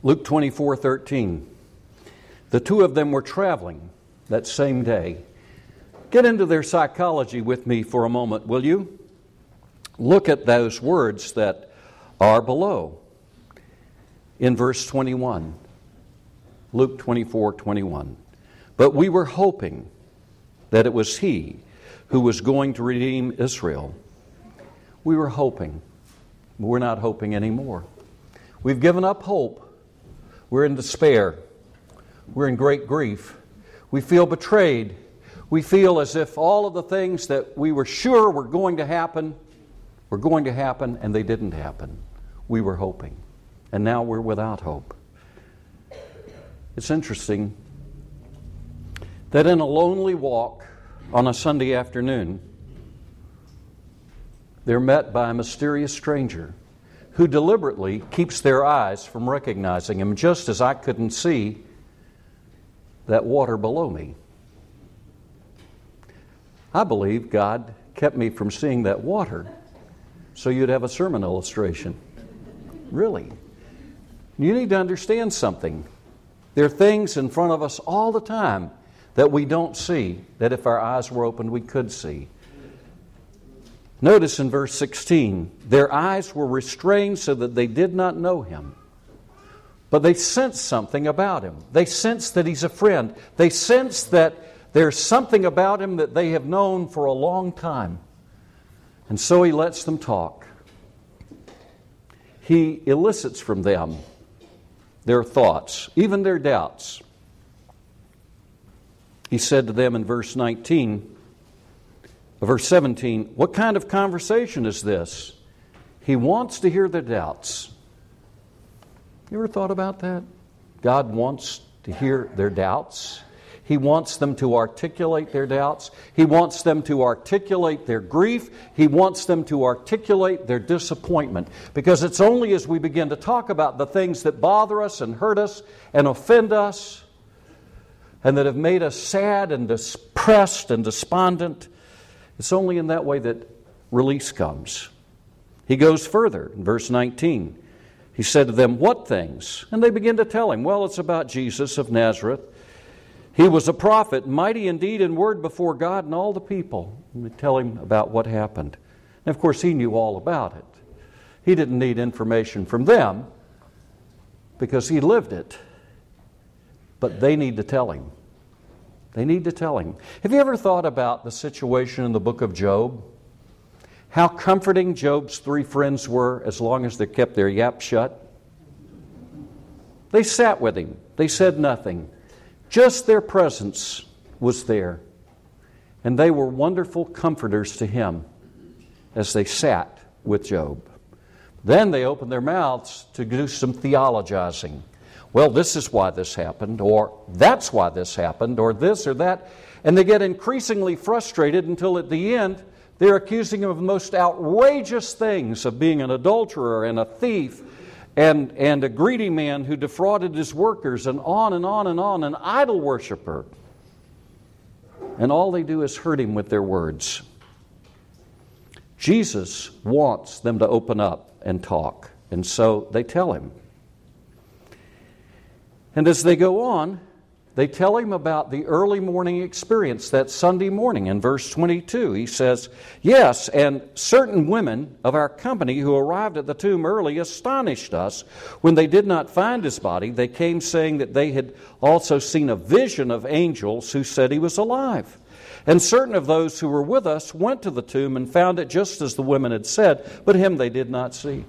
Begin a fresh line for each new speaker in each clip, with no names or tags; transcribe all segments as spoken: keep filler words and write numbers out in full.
Luke twenty-four thirteen. The two of them were traveling that same day. Get into their psychology with me for a moment, will you? Look at those words that are below in verse twenty-one. Luke twenty-four twenty-one. But we were hoping that it was He who was going to redeem Israel. We were hoping. We're not hoping anymore. We've given up hope. We're in despair. We're in great grief. We feel betrayed. We feel as if all of the things that we were sure were going to happen were going to happen, and they didn't happen. We were hoping. And now we're without hope. It's interesting that in a lonely walk on a Sunday afternoon, they're met by a mysterious stranger who deliberately keeps their eyes from recognizing him, just as I couldn't see that water below me. I believe God kept me from seeing that water so you'd have a sermon illustration. Really. You need to understand something. There are things in front of us all the time that we don't see, that if our eyes were opened we could see. Notice in verse sixteen, their eyes were restrained so that they did not know Him. But they sense something about Him. They sense that He's a friend. They sense that there's something about Him that they have known for a long time. And so He lets them talk. He elicits from them their thoughts, even their doubts. He said to them in verse nineteen, verse seventeen, what kind of conversation is this? He wants to hear their doubts. You ever thought about that? God wants to hear their doubts. He wants them to articulate their doubts. He wants them to articulate their grief. He wants them to articulate their disappointment. Because it's only as we begin to talk about the things that bother us and hurt us and offend us and that have made us sad and depressed and despondent, it's only in that way that release comes. He goes further in verse nineteen. He said to them, what things? And they begin to tell him, well, it's about Jesus of Nazareth. He was a prophet, mighty indeed in word before God and all the people. And they tell him about what happened. And of course, he knew all about it. He didn't need information from them because he lived it. But they need to tell him. They need to tell him. Have you ever thought about the situation in the book of Job? How comforting Job's three friends were as long as they kept their yap shut. They sat with him. They said nothing. Just their presence was there. And they were wonderful comforters to him as they sat with Job. Then they opened their mouths to do some theologizing. Well, this is why this happened, or that's why this happened, or this or that. And they get increasingly frustrated until at the end they're accusing him of the most outrageous things, of being an adulterer and a thief and, and a greedy man who defrauded his workers, and on and on and on, an idol worshiper. And all they do is hurt him with their words. Jesus wants them to open up and talk, and so they tell him. And as they go on, they tell him about the early morning experience, that Sunday morning. In verse twenty-two, he says, yes, and certain women of our company who arrived at the tomb early astonished us. When they did not find his body, they came saying that they had also seen a vision of angels who said he was alive. And certain of those who were with us went to the tomb and found it just as the women had said, but him they did not see.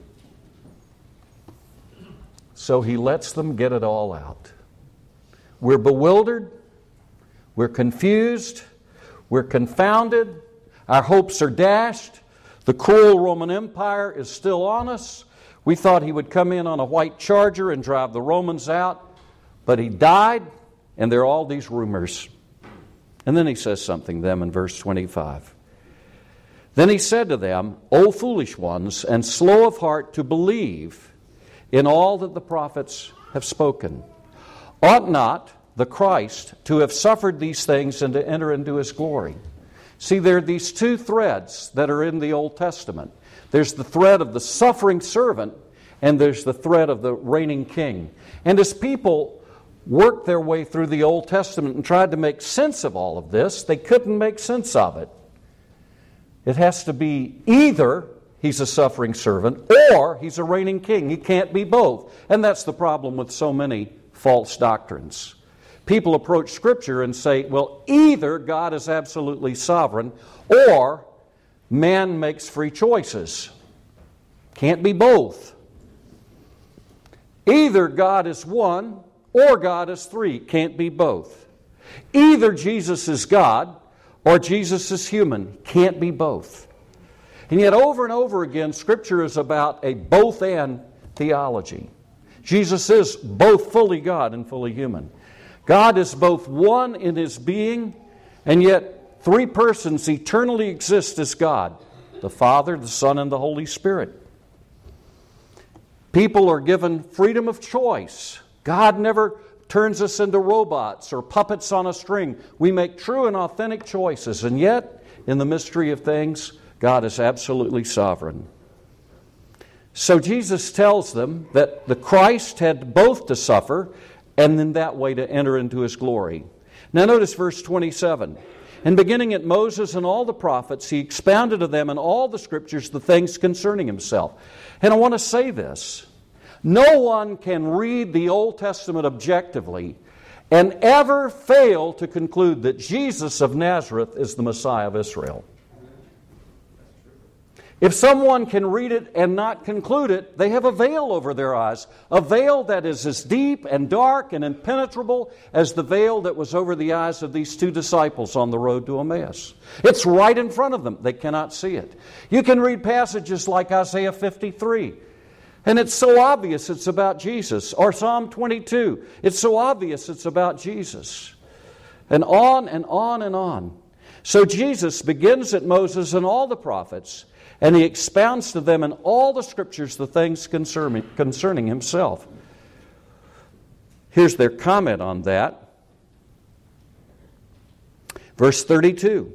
So he lets them get it all out. We're bewildered, we're confused, we're confounded, our hopes are dashed, the cruel Roman Empire is still on us. We thought he would come in on a white charger and drive the Romans out, but he died, and there are all these rumors. And then he says something to them in verse twenty-five. Then he said to them, O foolish ones, and slow of heart to believe in all that the prophets have spoken. Ought not the Christ to have suffered these things and to enter into His glory? See, there are these two threads that are in the Old Testament. There's the thread of the suffering servant, and there's the threat of the reigning king. And as people worked their way through the Old Testament and tried to make sense of all of this, they couldn't make sense of it. It has to be either he's a suffering servant or he's a reigning king. He can't be both. And that's the problem with so many false doctrines. People approach Scripture and say, well, either God is absolutely sovereign or man makes free choices. Can't be both. Either God is one or God is three. Can't be both. Either Jesus is God or Jesus is human. Can't be both. And yet over and over again, Scripture is about a both-and theology. Jesus is both fully God and fully human. God is both one in His being, and yet three persons eternally exist as God: the Father, the Son, and the Holy Spirit. People are given freedom of choice. God never turns us into robots or puppets on a string. We make true and authentic choices, and yet, in the mystery of things, God is absolutely sovereign. So Jesus tells them that the Christ had both to suffer and in that way to enter into His glory. Now notice verse twenty-seven. And beginning at Moses and all the prophets, He expounded to them in all the Scriptures the things concerning Himself. And I want to say this. No one can read the Old Testament objectively and ever fail to conclude that Jesus of Nazareth is the Messiah of Israel. If someone can read it and not conclude it, they have a veil over their eyes, a veil that is as deep and dark and impenetrable as the veil that was over the eyes of these two disciples on the road to Emmaus. It's right in front of them. They cannot see it. You can read passages like Isaiah fifty-three, and it's so obvious it's about Jesus. Or Psalm twenty-two, it's so obvious it's about Jesus. And on and on and on. So Jesus begins at Moses and all the prophets, and He expounds to them in all the Scriptures the things concerning, concerning Himself. Here's their comment on that. Verse thirty-two.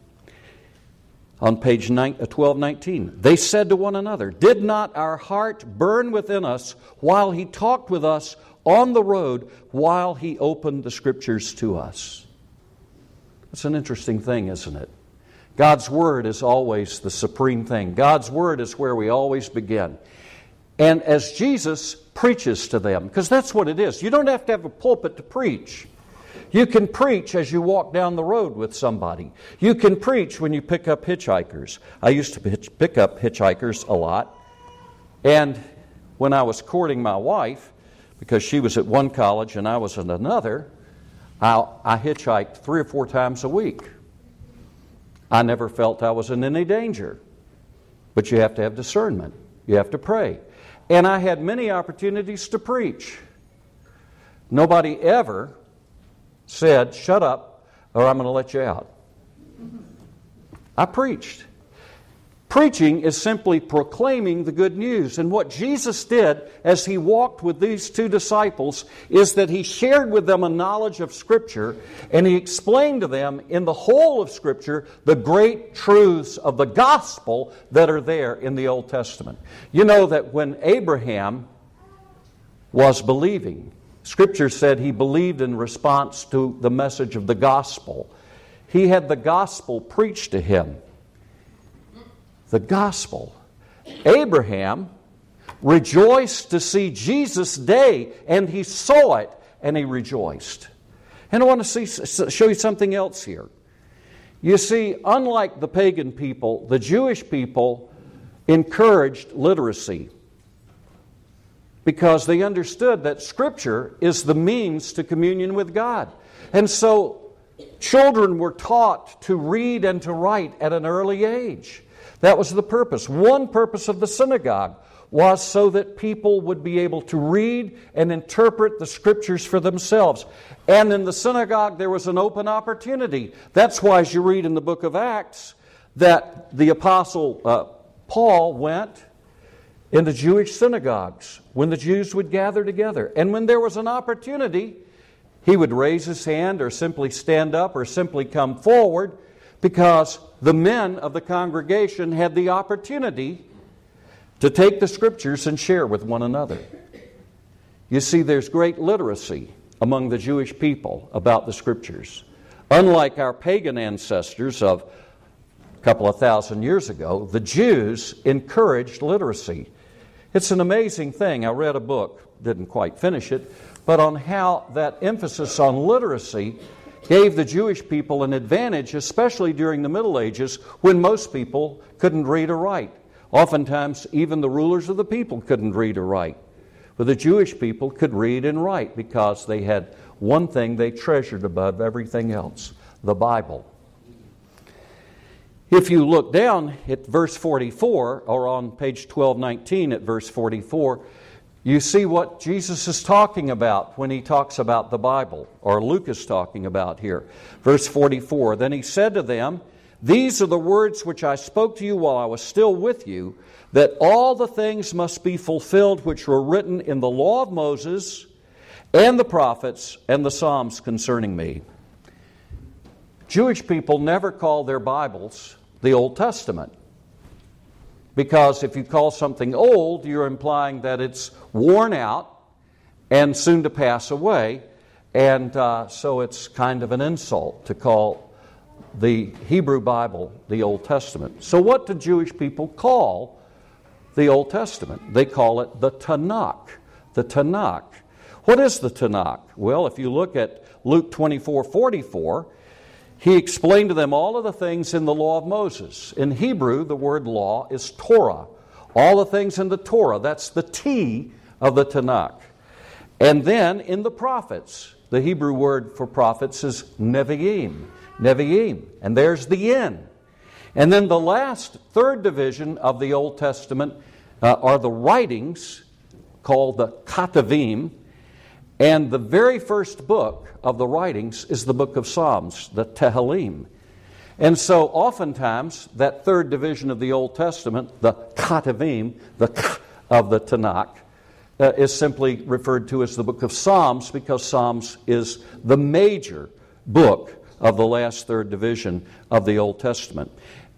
On page twelve nineteen. They said to one another, "Did not our heart burn within us while He talked with us on the road, while He opened the Scriptures to us?" That's an interesting thing, isn't it? God's Word is always the supreme thing. God's Word is where we always begin. And as Jesus preaches to them, because that's what it is. You don't have to have a pulpit to preach. You can preach as you walk down the road with somebody. You can preach when you pick up hitchhikers. I used to pick up hitchhikers a lot. And when I was courting my wife, because she was at one college and I was at another, I, I hitchhiked three or four times a week. I never felt I was in any danger. But you have to have discernment. You have to pray. And I had many opportunities to preach. Nobody ever said, "Shut up, or I'm going to let you out." I preached. Preaching is simply proclaiming the good news. And what Jesus did as He walked with these two disciples is that He shared with them a knowledge of Scripture, and He explained to them in the whole of Scripture the great truths of the gospel that are there in the Old Testament. You know that when Abraham was believing, Scripture said he believed in response to the message of the gospel. He had the gospel preached to him. The gospel. Abraham rejoiced to see Jesus' day, and he saw it, and he rejoiced. And I want to see, show you something else here. You see, unlike the pagan people, the Jewish people encouraged literacy because they understood that Scripture is the means to communion with God. And so children were taught to read and to write at an early age. That was the purpose. One purpose of the synagogue was so that people would be able to read and interpret the Scriptures for themselves. And in the synagogue there was an open opportunity. That's why, as you read in the book of Acts, that the Apostle uh, Paul went in the Jewish synagogues when the Jews would gather together. And when there was an opportunity, he would raise his hand or simply stand up or simply come forward, because the men of the congregation had the opportunity to take the Scriptures and share with one another. You see, there's great literacy among the Jewish people about the Scriptures. Unlike our pagan ancestors of a couple of thousand years ago, the Jews encouraged literacy. It's an amazing thing. I read a book, didn't quite finish it, but on how that emphasis on literacy gave the Jewish people an advantage, especially during the Middle Ages when most people couldn't read or write. Oftentimes, even the rulers of the people couldn't read or write. But the Jewish people could read and write because they had one thing they treasured above everything else, the Bible. If you look down at verse forty-four, or on page twelve nineteen at verse forty-four, you see what Jesus is talking about when he talks about the Bible, or Luke is talking about here. Verse forty-four, then he said to them, these are the words which I spoke to you while I was still with you, that all the things must be fulfilled which were written in the law of Moses and the prophets and the Psalms concerning me. Jewish people never call their Bibles the Old Testament, because if you call something old, you're implying that it's worn out and soon to pass away, and uh, so it's kind of an insult to call the Hebrew Bible the Old Testament. So what do Jewish people call the Old Testament? They call it the Tanakh. The Tanakh. What is the Tanakh? Well, if you look at Luke twenty-four forty-four, he explained to them all of the things in the law of Moses. In Hebrew, the word law is Torah. All the things in the Torah, that's the T of the Tanakh. And then in the prophets, the Hebrew word for prophets is Nevi'im. Nevi'im. And there's the N. And then the last, third division of the Old Testament uh, are the writings called the Ketuvim. And the very first book of the writings is the book of Psalms, the Tehillim. And so oftentimes that third division of the Old Testament, the Ketuvim, the K of the Tanakh, uh, is simply referred to as the book of Psalms, because Psalms is the major book of the last third division of the Old Testament.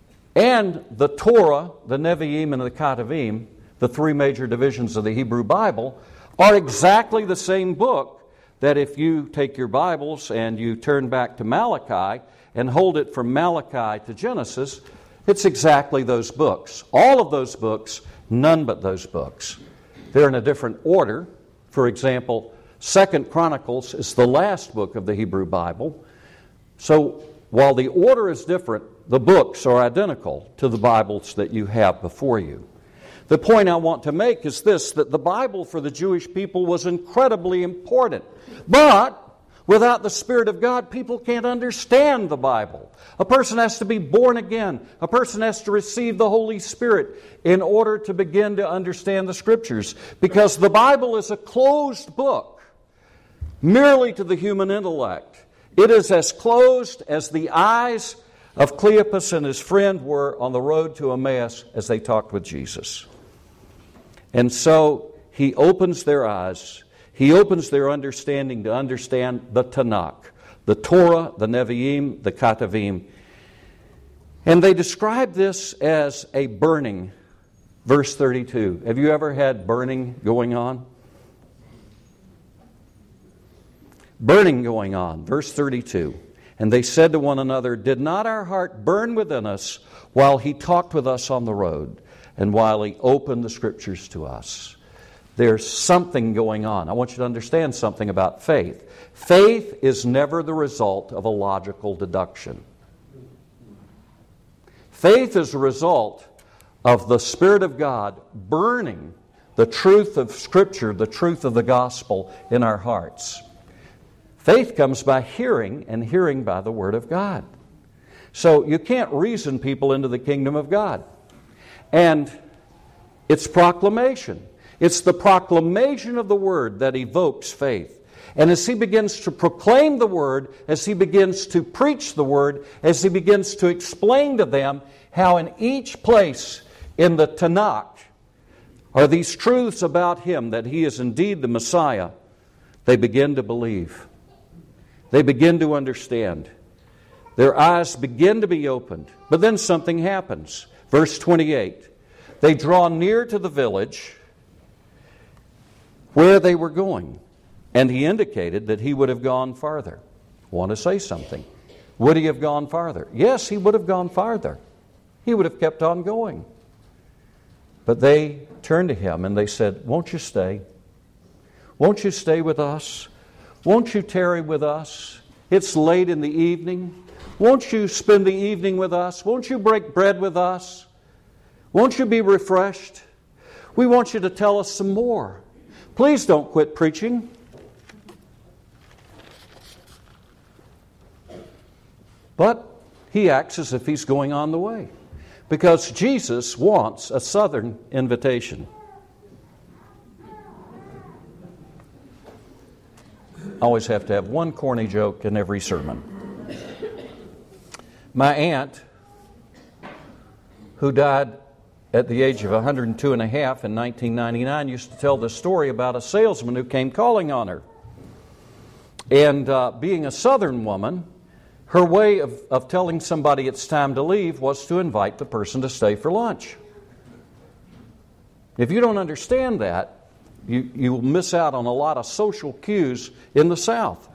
And the Torah, the Nevi'im, and the Ketuvim, the three major divisions of the Hebrew Bible, are exactly the same book that if you take your Bibles and you turn back to Malachi and hold it from Malachi to Genesis, it's exactly those books. All of those books, none but those books. They're in a different order. For example, Second Chronicles is the last book of the Hebrew Bible. So while the order is different, the books are identical to the Bibles that you have before you. The point I want to make is this, that the Bible for the Jewish people was incredibly important. But without the Spirit of God, people can't understand the Bible. A person has to be born again. A person has to receive the Holy Spirit in order to begin to understand the Scriptures. Because the Bible is a closed book, merely to the human intellect. It is as closed as the eyes of Cleopas and his friend were on the road to Emmaus as they talked with Jesus. And so he opens their eyes. He opens their understanding to understand the Tanakh, the Torah, the Nevi'im, the Ketuvim. And they describe this as a burning. Verse thirty-two. Have you ever had burning going on? Burning going on. Verse thirty-two. And they said to one another, did not our heart burn within us while he talked with us on the road and while he opened the Scriptures to us? There's something going on. I want you to understand something about faith. Faith is never the result of a logical deduction. Faith is a result of the Spirit of God burning the truth of Scripture, the truth of the gospel in our hearts. Faith comes by hearing, and hearing by the Word of God. So you can't reason people into the kingdom of God. And it's proclamation. It's the proclamation of the Word that evokes faith. And as he begins to proclaim the Word, as he begins to preach the Word, as he begins to explain to them how in each place in the Tanakh are these truths about him, that he is indeed the Messiah, they begin to believe. They begin to understand. Their eyes begin to be opened. But then something happens. Verse twenty-eight. They draw near to the village where they were going. And he indicated that he would have gone farther. Want to say something? Would he have gone farther? Yes, he would have gone farther. He would have kept on going. But they turned to him and they said, "Won't you stay? Won't you stay with us? Won't you tarry with us? It's late in the evening. Won't you spend the evening with us? Won't you break bread with us? Won't you be refreshed? We want you to tell us some more. Please don't quit preaching." But he acts as if he's going on the way, because Jesus wants a southern invitation. I always have to have one corny joke in every sermon. My aunt, who died at the age of one hundred two and a half in nineteen ninety-nine, used to tell this story about a salesman who came calling on her. And uh, being a southern woman, her way of, of telling somebody it's time to leave was to invite the person to stay for lunch. If you don't understand that, you, you will miss out on a lot of social cues in the South.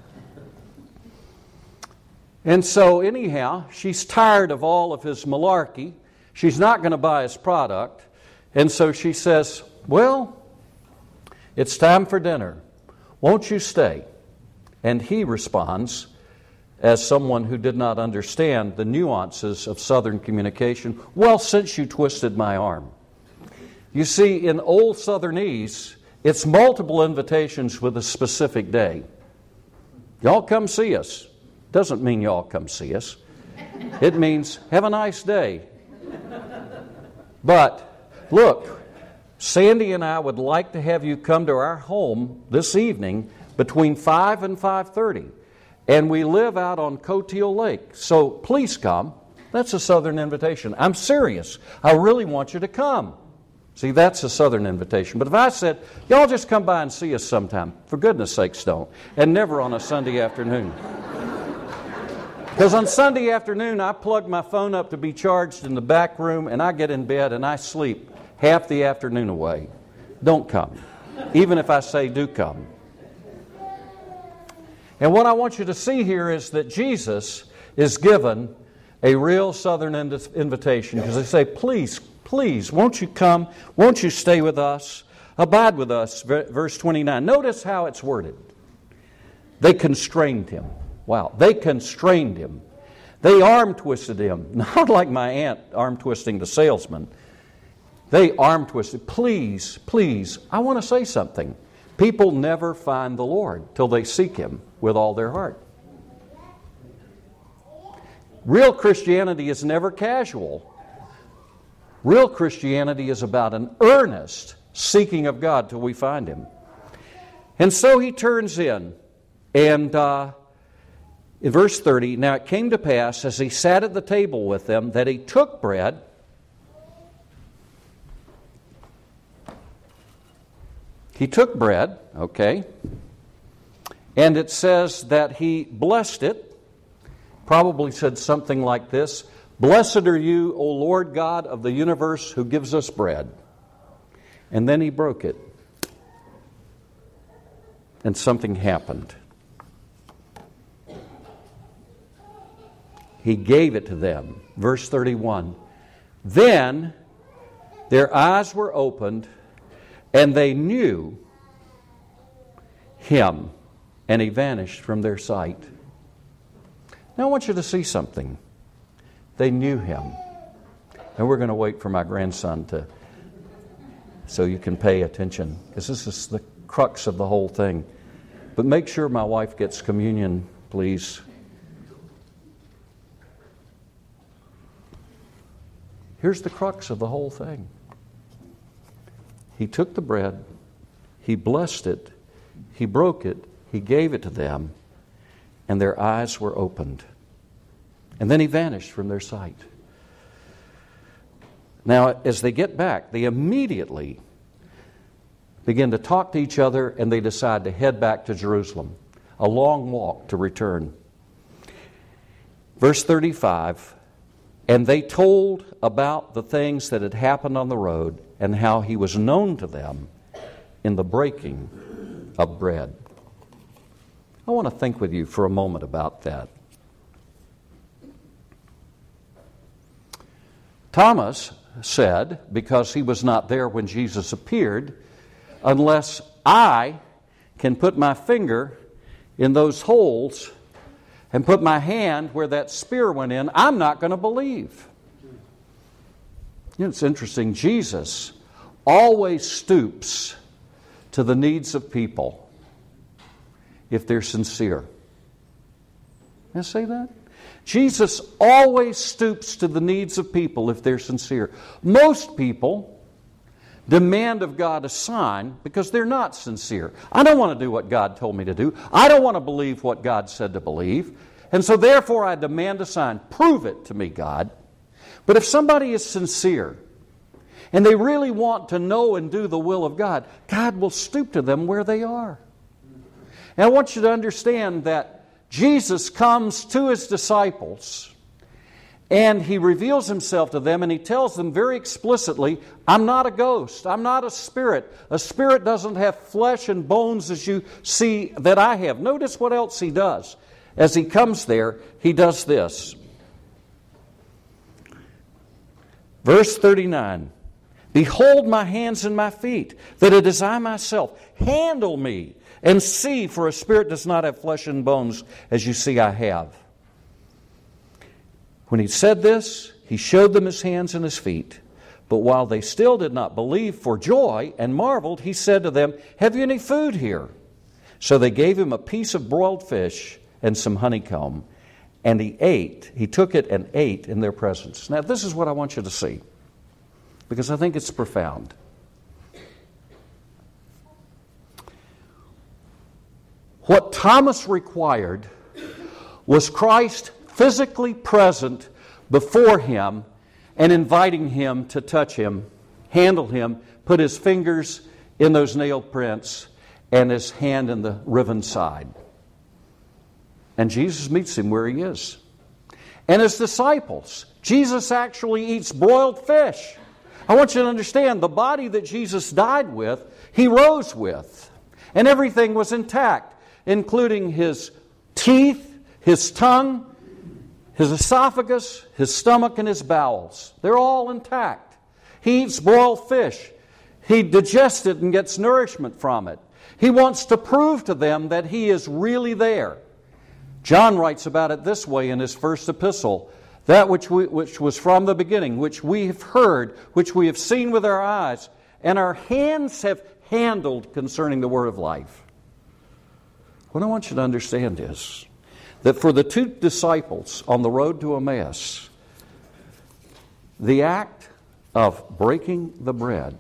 And so anyhow, she's tired of all of his malarkey. She's not going to buy his product. And so she says, "Well, it's time for dinner. Won't you stay?" And he responds, as someone who did not understand the nuances of Southern communication, "Well, since you twisted my arm." You see, in old Southernese, it's multiple invitations with a specific day. "Y'all come see us." Doesn't mean y'all come see us. It means, "Have a nice day." But, look, Sandy and I would like to have you come to our home this evening between five and five thirty. And we live out on Coteal Lake. So please come. That's a southern invitation. I'm serious. I really want you to come. See, that's a southern invitation. But if I said, "Y'all just come by and see us sometime," for goodness sakes don't. And never on a Sunday afternoon. Because on Sunday afternoon, I plug my phone up to be charged in the back room, and I get in bed and I sleep half the afternoon away. Don't come. Even if I say, "Do come." And what I want you to see here is that Jesus is given a real southern invitation, because they say, "Please, please, won't you come? Won't you stay with us? Abide with us." Verse twenty-nine. Notice how it's worded. They constrained him. Wow, they constrained him. They arm twisted him. Not like my aunt arm twisting the salesman. They arm twisted. "Please, please, I want to say something. People never find the Lord till they seek Him with all their heart." Real Christianity is never casual. Real Christianity is about an earnest seeking of God till we find Him. And so he turns in, and uh, in verse thirty, "Now it came to pass, as he sat at the table with them, that he took bread, He took bread, okay, and it says that he blessed it, probably said something like this: "Blessed are you, O Lord God of the universe, who gives us bread." And then he broke it, and something happened. He gave it to them. Verse thirty-one. "Then their eyes were opened, and they knew Him, and He vanished from their sight." Now I want you to see something. They knew Him. And we're going to wait for my grandson to, so you can pay attention, because this is the crux of the whole thing. But make sure my wife gets communion, please. Here's the crux of the whole thing. He took the bread, He blessed it, He broke it, He gave it to them, and their eyes were opened. And then He vanished from their sight. Now, as they get back, they immediately begin to talk to each other, and they decide to head back to Jerusalem. A long walk to return. Verse thirty-five, And they told about the things that had happened on the road and how he was known to them in the breaking of bread. I want to think with you for a moment about that. Thomas said, because he was not there when Jesus appeared, unless I can put my finger in those holes and put my hand where that spear went in, I'm not going to believe. You know, it's interesting. Jesus always stoops to the needs of people if they're sincere. Can I say that? Jesus always stoops to the needs of people if they're sincere. Most people demand of God a sign because they're not sincere. I don't want to do what God told me to do. I don't want to believe what God said to believe. And so therefore I demand a sign. Prove it to me, God. But if somebody is sincere and they really want to know and do the will of God, God will stoop to them where they are. And I want you to understand that Jesus comes to His disciples and He reveals Himself to them and He tells them very explicitly, I'm not a ghost, I'm not a spirit. A spirit doesn't have flesh and bones as you see that I have. Notice what else He does. As He comes there, He does this. Verse thirty-nine, behold my hands and my feet, that it is I myself. Handle me and see, for a spirit does not have flesh and bones, as you see I have. When He said this, He showed them His hands and His feet. But while they still did not believe for joy and marveled, He said to them, have you any food here? So they gave Him a piece of broiled fish and some honeycomb. And He ate, He took it and ate in their presence. Now this is what I want you to see, because I think it's profound. What Thomas required was Christ physically present before him and inviting him to touch him, handle him, put his fingers in those nail prints and his hand in the riven side. And Jesus meets him where he is. And his disciples, Jesus actually eats broiled fish. I want you to understand, the body that Jesus died with, He rose with. And everything was intact, including His teeth, His tongue, His esophagus, His stomach, and His bowels. They're all intact. He eats broiled fish. He digests it and gets nourishment from it. He wants to prove to them that He is really there. John writes about it this way in his first epistle. That which, we, which was from the beginning, which we have heard, which we have seen with our eyes, and our hands have handled concerning the word of life. What I want you to understand is that for the two disciples on the road to Emmaus, the act of breaking the bread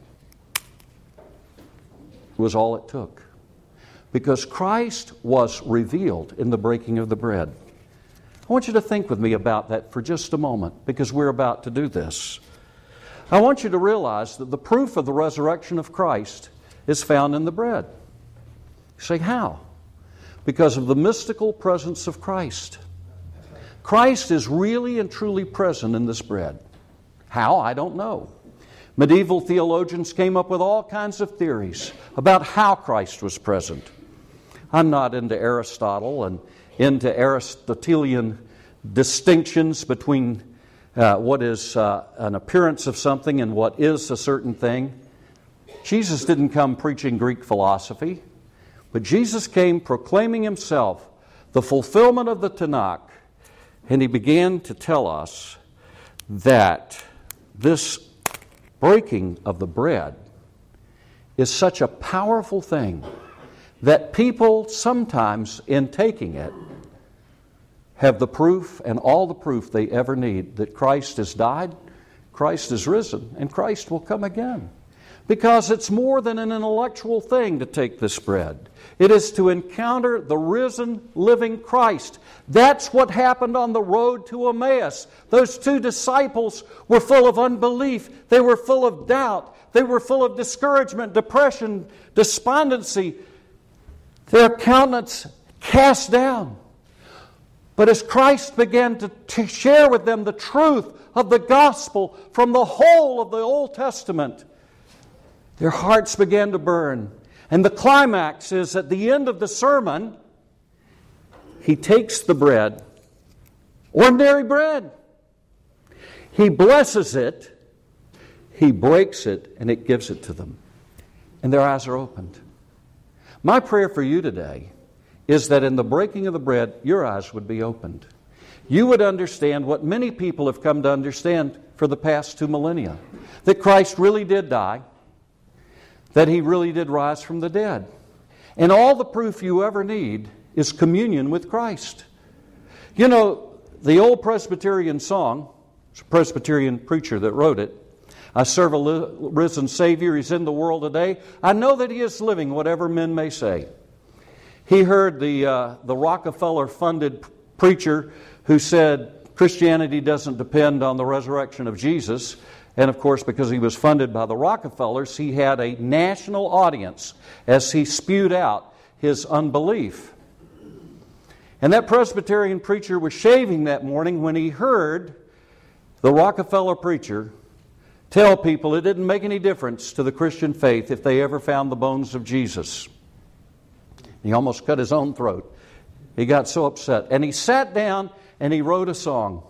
was all it took. Because Christ was revealed in the breaking of the bread. I want you to think with me about that for just a moment, because we're about to do this. I want you to realize that the proof of the resurrection of Christ is found in the bread. You say, how? Because of the mystical presence of Christ. Christ is really and truly present in this bread. How? I don't know. Medieval theologians came up with all kinds of theories about how Christ was present. I'm not into Aristotle and into Aristotelian distinctions between uh, what is uh, an appearance of something and what is a certain thing. Jesus didn't come preaching Greek philosophy, but Jesus came proclaiming Himself the fulfillment of the Tanakh, and He began to tell us that this breaking of the bread is such a powerful thing that people sometimes, in taking it, have the proof and all the proof they ever need that Christ has died, Christ is risen, and Christ will come again. Because it's more than an intellectual thing to take this bread. It is to encounter the risen, living Christ. That's what happened on the road to Emmaus. Those two disciples were full of unbelief. They were full of doubt. They were full of discouragement, depression, despondency. Their countenance cast down. But as Christ began to t- share with them the truth of the gospel from the whole of the Old Testament, their hearts began to burn. And the climax is at the end of the sermon, He takes the bread, ordinary bread. He blesses it, He breaks it, and it gives it to them. And their eyes are opened. My prayer for you today is that in the breaking of the bread, your eyes would be opened. You would understand what many people have come to understand for the past two millennia. That Christ really did die. That He really did rise from the dead. And all the proof you ever need is communion with Christ. You know, the old Presbyterian song, it's a Presbyterian preacher that wrote it, I serve a risen Savior, He's in the world today. I know that He is living, whatever men may say. He heard the, uh, the Rockefeller-funded preacher who said Christianity doesn't depend on the resurrection of Jesus. And of course, because he was funded by the Rockefellers, he had a national audience as he spewed out his unbelief. And that Presbyterian preacher was shaving that morning when he heard the Rockefeller preacher tell people it didn't make any difference to the Christian faith if they ever found the bones of Jesus. He almost cut his own throat. He got so upset. And he sat down and he wrote a song.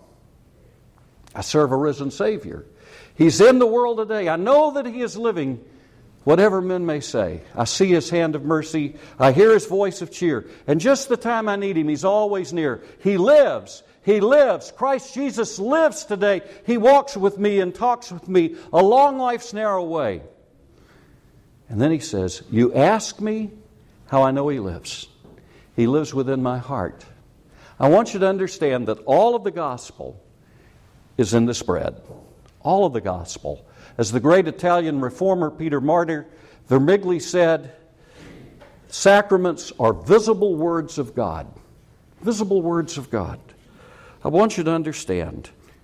I serve a risen Savior. He's in the world today. I know that He is living, whatever men may say. I see His hand of mercy. I hear His voice of cheer. And just the time I need Him, He's always near. He lives. He lives. Christ Jesus lives today. He walks with me and talks with me along life's narrow way. And then He says, you ask me how I know He lives. He lives within my heart. I want you to understand that all of the gospel is in this bread. All of the gospel. As the great Italian reformer Peter Martyr Vermigli said, sacraments are visible words of God. Visible words of God. I want you to understand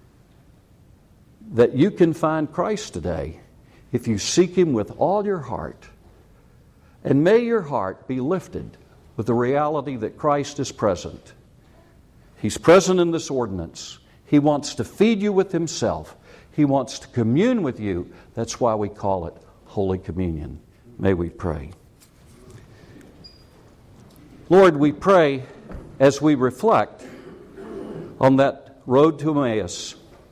that you can find Christ today if you seek Him with all your heart. And may your heart be lifted with the reality that Christ is present. He's present in this ordinance. He wants to feed you with Himself. He wants to commune with you. That's why we call it Holy Communion. May we pray. Lord, we pray as we reflect on that road to Emmaus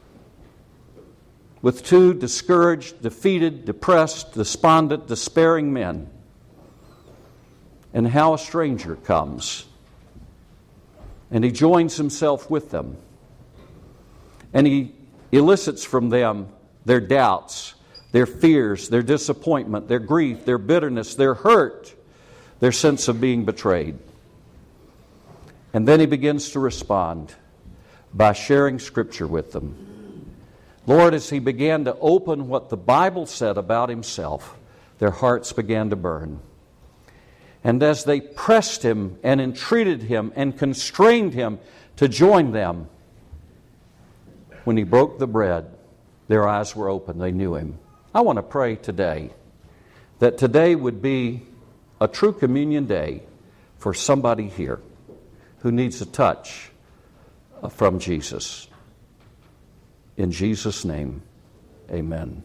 with two discouraged, defeated, depressed, despondent, despairing men, and how a stranger comes and He joins Himself with them and He elicits from them their doubts, their fears, their disappointment, their grief, their bitterness, their hurt, their sense of being betrayed. And then He begins to respond by sharing Scripture with them. Lord, as He began to open what the Bible said about Himself, their hearts began to burn. And as they pressed Him and entreated Him and constrained Him to join them, when He broke the bread, their eyes were open. They knew Him. I want to pray today that today would be a true communion day for somebody here who needs a touch from Jesus. In Jesus' name, amen.